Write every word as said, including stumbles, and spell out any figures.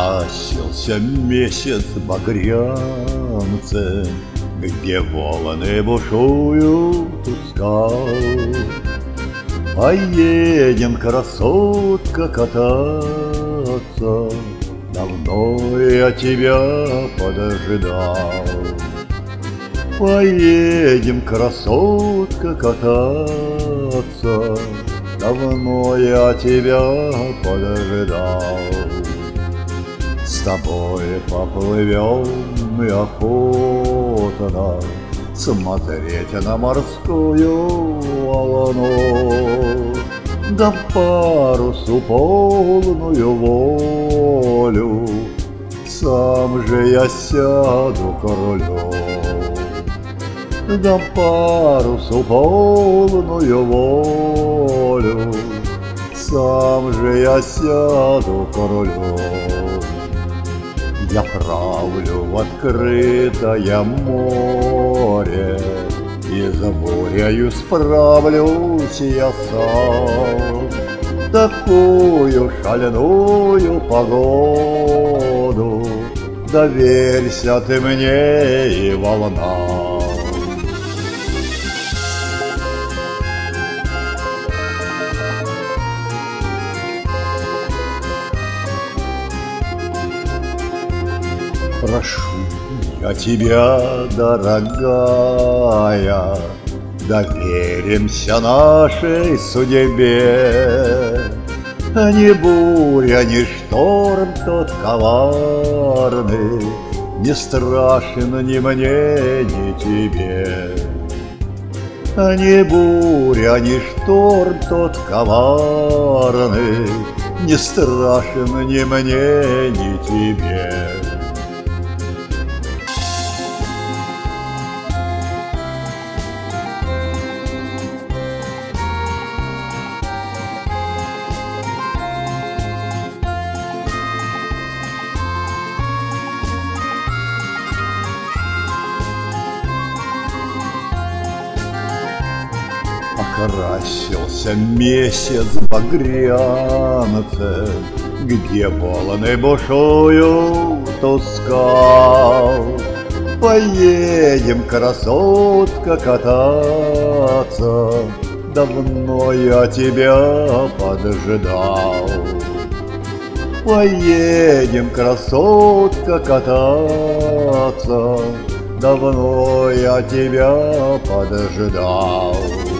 Покорасился месяц багрянцем, где волны бушуют у скал. Поедем, красотка, кататься, давно я тебя подождал. Поедем, красотка, кататься, давно я тебя подождал. С тобой поплывем и охотно смотреть на морскую волну, да парусу полную волю сам же я сяду к рулю. Да парусу полную волю сам же я сяду к рулю. Я правлю в открытое море, и за бурею справлюсь я сам. Такую шальную погоду доверься ты мне и волнам. Прошу я тебя, дорогая, доверимся нашей судьбе. Ни буря, ни шторм тот коварный не страшен ни мне, ни тебе. Ни буря, ни шторм тот коварный не страшен ни мне, ни тебе. Покрасился месяц багрянцем, где волны бушуют у скал. Поедем, красотка, кататься, давно я тебя поджидал. Поедем, красотка, кататься, давно я тебя поджидал.